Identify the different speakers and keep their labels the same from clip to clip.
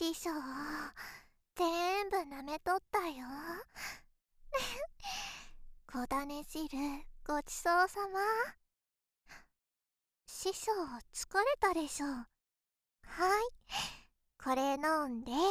Speaker 1: 師匠、全部舐めとったよ。小種汁ごちそうさま。師匠、疲れたでしょ。はい、これ飲んで。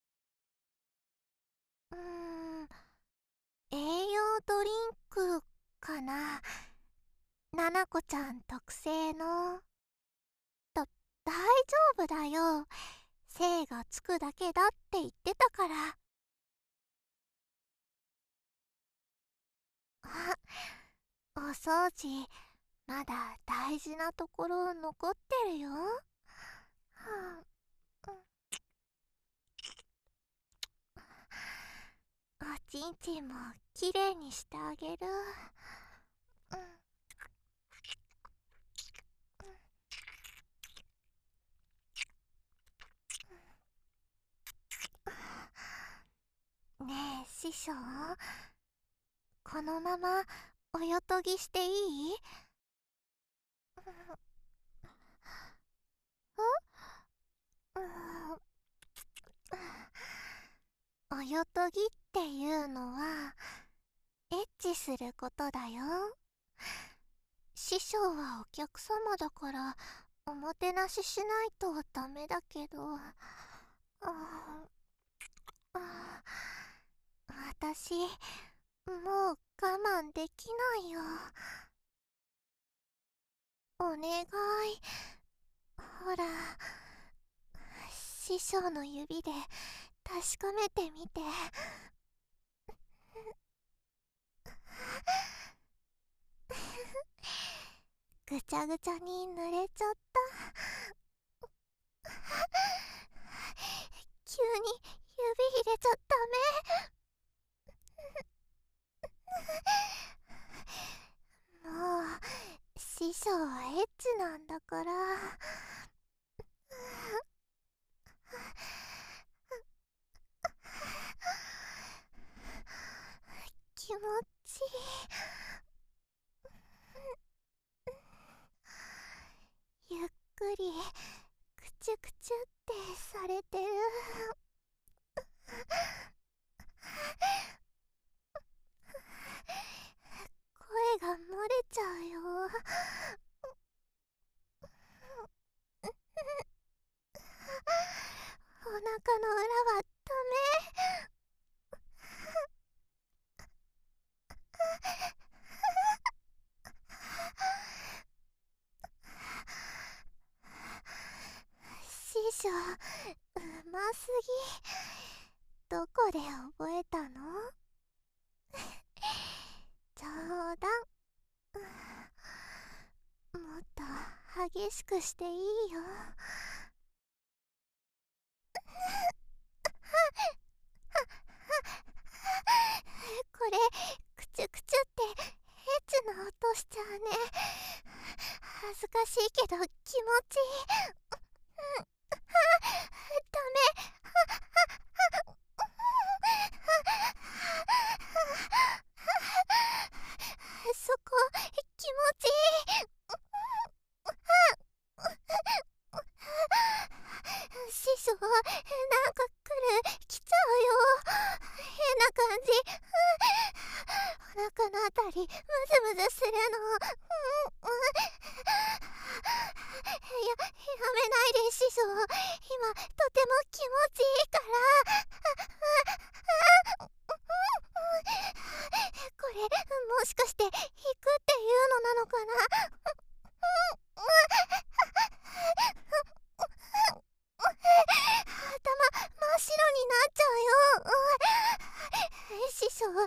Speaker 1: 栄養ドリンクかな。ななこちゃん特製の。大丈夫だよ。精がつくだけだって言ってたから。あ、お掃除、まだ大事なところ残ってるよ。はあ、おちんちんもきれいにしてあげる。ねえ師匠、このままおよとぎしていい？およとぎっていうのはエッチすることだよ。師匠はお客様だからおもてなししないとダメだけど、私もう我慢できないよ。お願い、ほら、師匠の指で確かめてみて。ぐちゃぐちゃに濡れちゃった。急に指入れちゃダメ。もう師匠はエッチなんだから。気持ちいい。ゆっくりくちゅくちゅってされてる。声が漏れちゃうよ。お腹の裏はダメ。師匠、うますぎ。どこで覚えたの？冗談。もっと激しくしていいよ。これくちゅくちゅってエッチな音しちゃうね。恥ずかしいけど気持ちいい。ダメ。そこ気持ちいい。師匠、なんか来ちゃうよ。変な感じ。お腹のあたりムズムズするの。やめないで師匠。今とても気持ちいいから。これもしかして引くっていうのなのかな。頭真っ白になっちゃうよ。師匠、師匠。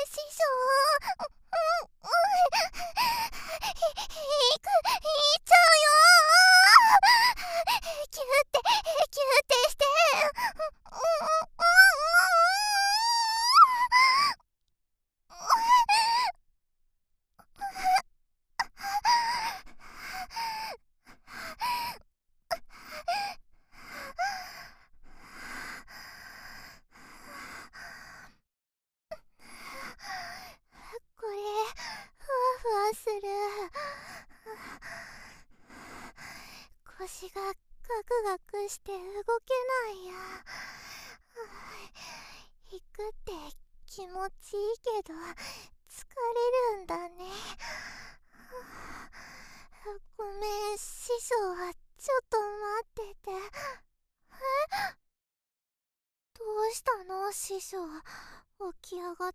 Speaker 1: いっちゃうよ。キュってして。これふわふわする。腰がガクガクして動けないや。 気持ちいいけど疲れるんだね。ごめん、師匠はちょっと待ってて。どうしたの師匠。起き上がって。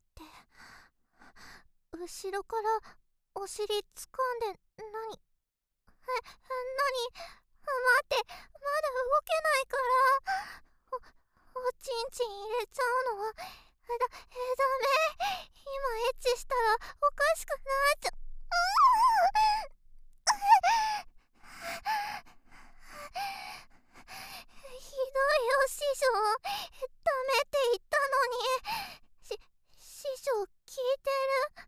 Speaker 1: 後ろからお尻掴んで何？待って、まだ動けないから。おちんちん入れちゃうのはダメ。今エッチしたらおかしくなっちゃう。ひどいよ師匠。ダメって言ったのに。師匠聞いてる？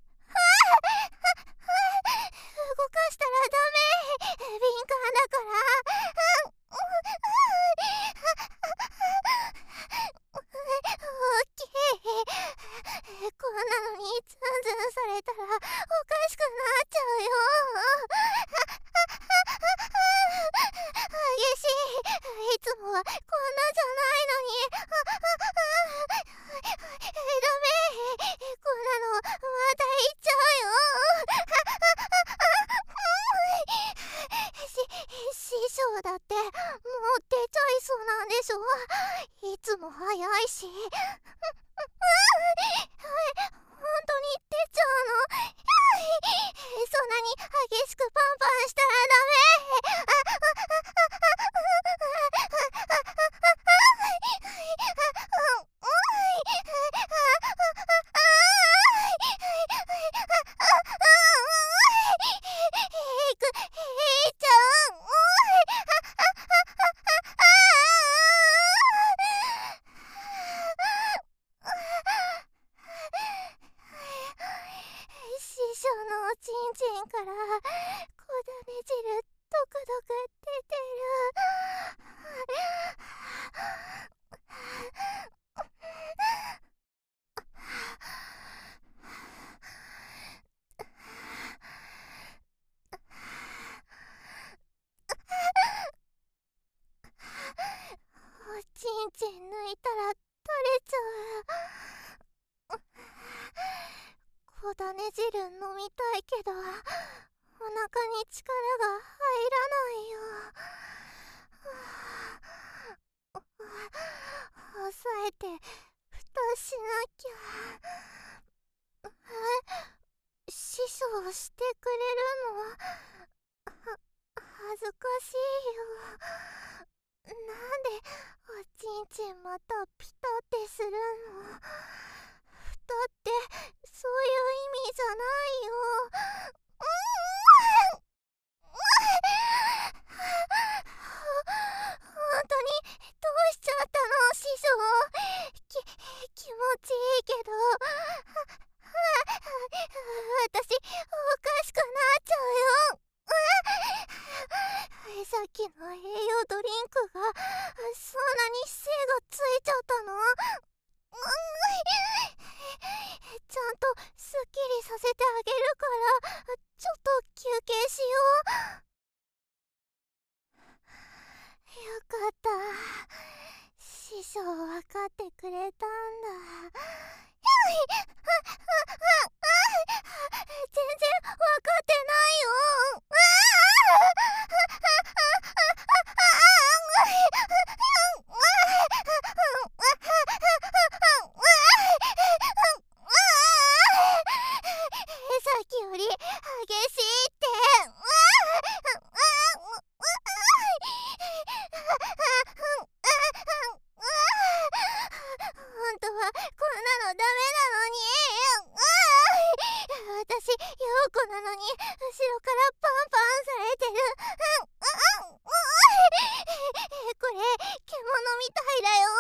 Speaker 1: 動かしたらダメ。敏感だから。大きい。こんなのにツンツンされたらおかしくなっちゃうよ。激しい。いつもはこんなじゃないのに。ダメ。こんなのまた言っちゃうよ。師匠だってもう出ちゃいそうなんでしょ。いつも早いし。本当に出ちゃうの？そんなに激しくパンパンしたら師匠のおちんちんから小種汁ドクドク出てる。おちんちん抜いたら取れちゃう。小種汁飲みたいけどお腹に力が入らないよ。抑えて蓋しなきゃ。師匠してくれるの？恥ずかしいよ。なんでおちんちんまたピタってするの？蓋ってそういう意味じゃないよ。本当にどうしちゃったの師匠。気持ちいいけど私おかしくなっちゃうよ。さっきの栄養ドリンクがそんなに精がついちゃったの？ちゃんとすっきりさせてあげるからちょっと休憩しよう。よかった。師匠分かってくれたんだ。全然分かってないよ。さっきより激しいって。本当はこんなのダメなのに。私陽子なのに後ろからパンパンされてる。これ獣みたいだよ。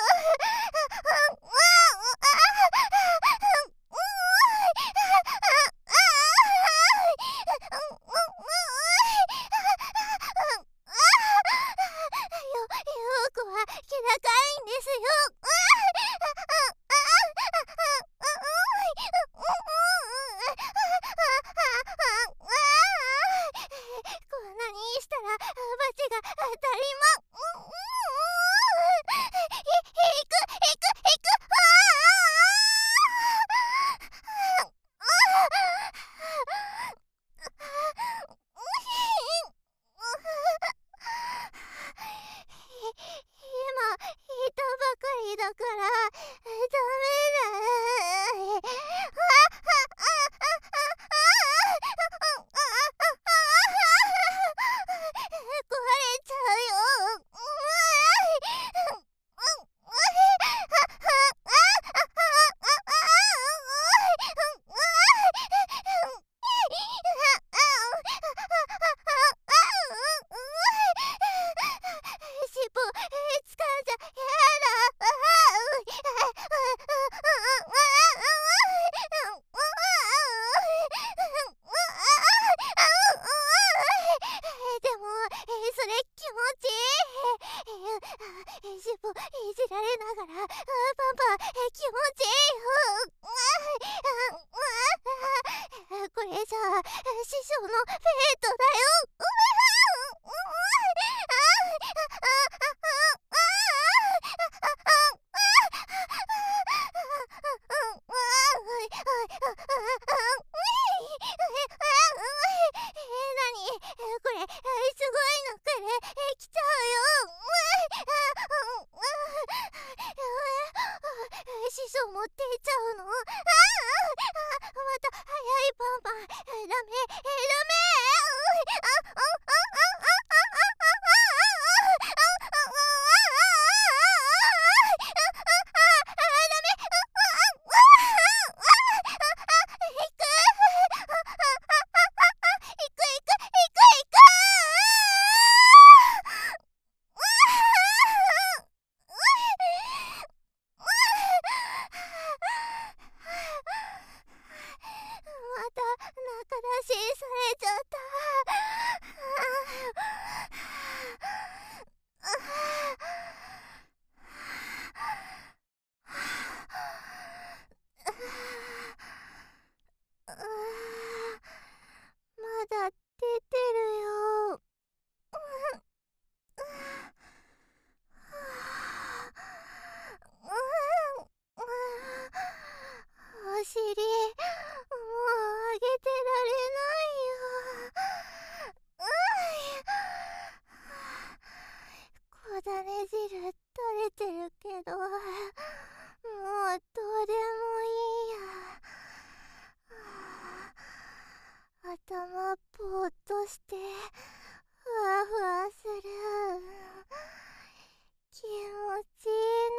Speaker 1: 陽子は気高いんですよ。 ちゃうよ。尻尾掴んじゃやだ。でもそれ気持ちいい。尻尾いじられながらパパ気持ちいいよ。これじゃ師匠のフェイトだよ。何これすごいの来る。来ちゃうよ。師匠持っていっちゃうの。また早いパンパン。ダメダメ。また仲出しされちゃった。まだ出てるよ。お尻もう上げてられないよ。小種汁垂れてるけどもうどうでもいいや。頭ぼーっとしてふわふわする。気持ちいい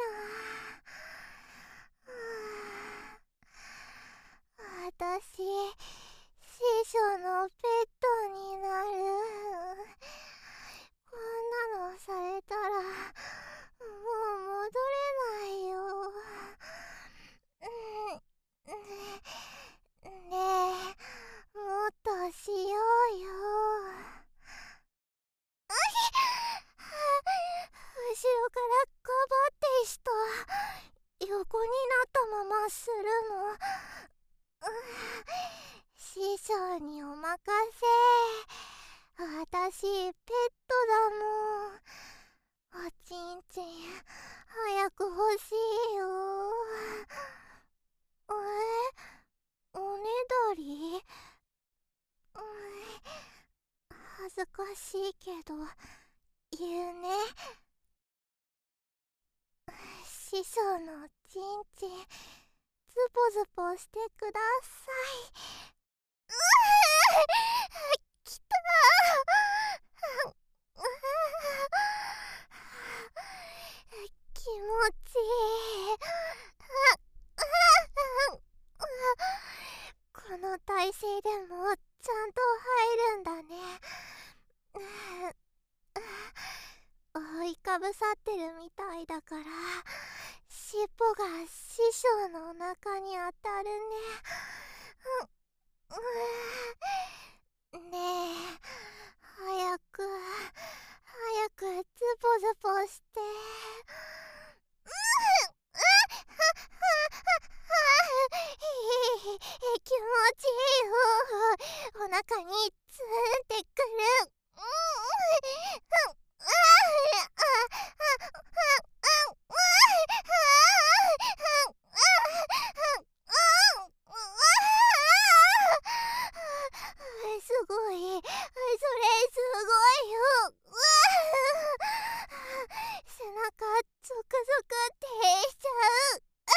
Speaker 1: な。私師匠のペットになる。こんなのされたらもう戻れないよ。ねえもっとしようよ。後ろからカバってした。横になったままするの。師匠にお任せ。私ペットだもん。おちんちん早く欲しいよ。おねだり？恥ずかしいけど言うね。師匠のちんちんズボズボしてください。きた気持ちいい。この体勢でもちゃんと入るんだね。覆いかぶさってるみたいだから尻尾が師匠のお腹に当たるね。ねえ早くズボズボして。気持ちいいよ。お腹にツーンってくる。すごい、それすごいよ。背中ゾクゾクってしちゃう。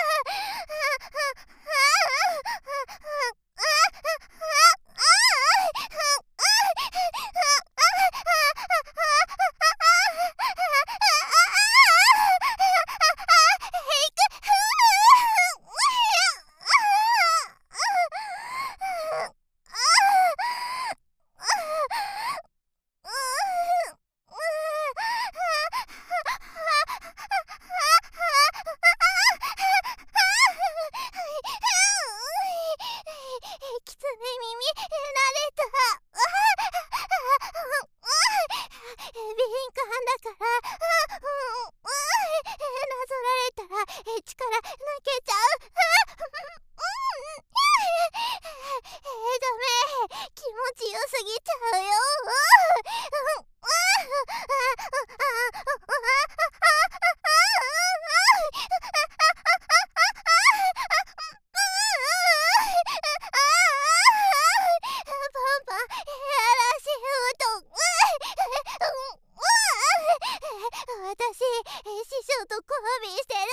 Speaker 1: 抜けちゃう。ダメ、気持ちよすぎちゃうよ。パパ、やらせようと。私、師匠と交尾してる。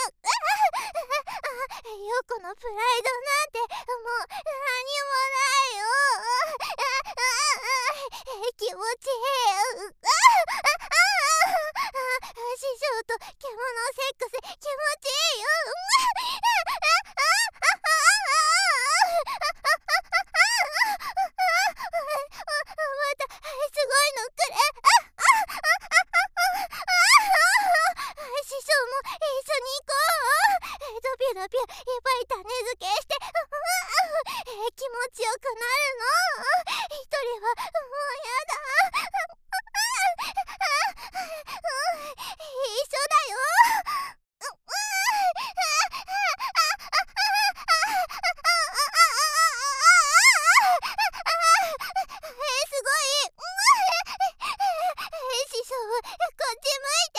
Speaker 1: 陽子のプライドなんてもう何もないよ。気持ちいい。師匠と獣セックス気持ちいいよ。またすごいのくれ。師匠も一緒に行こう。ドビュドビュいっぱい種付けして気持ちよくなるの。一人はもうやだ。一緒だよ。すごい。師匠こっち向いて。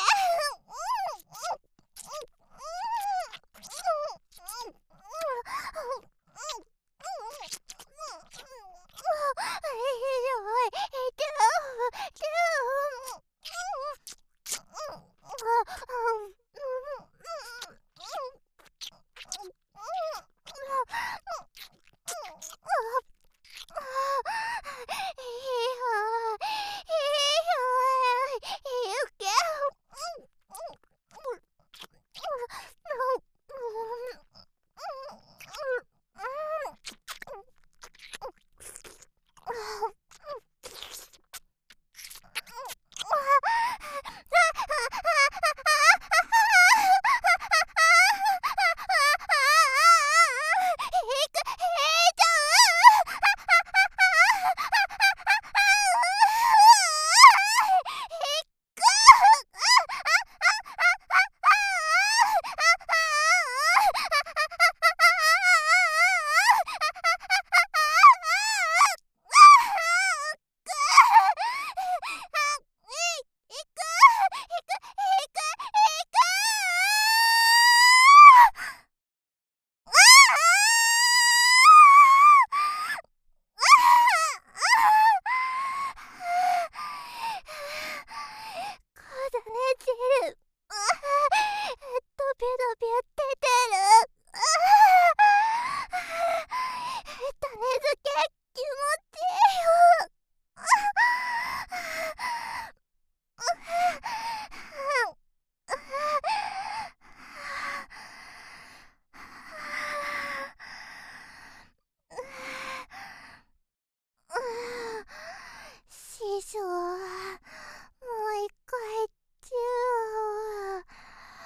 Speaker 1: 師匠、もう一回チュー。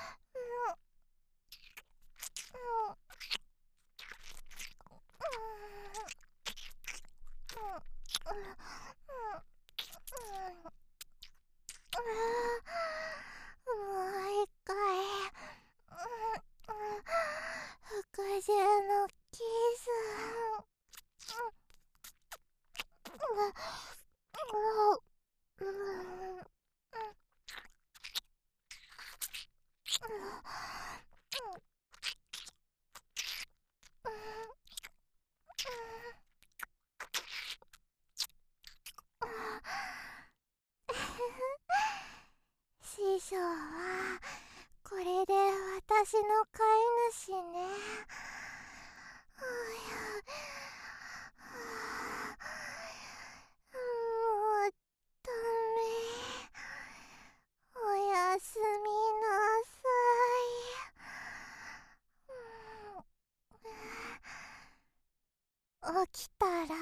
Speaker 1: もう一回服従のキス。師匠はこれで私の飼い主ね。もうダメ。おやすみなさい。起きたら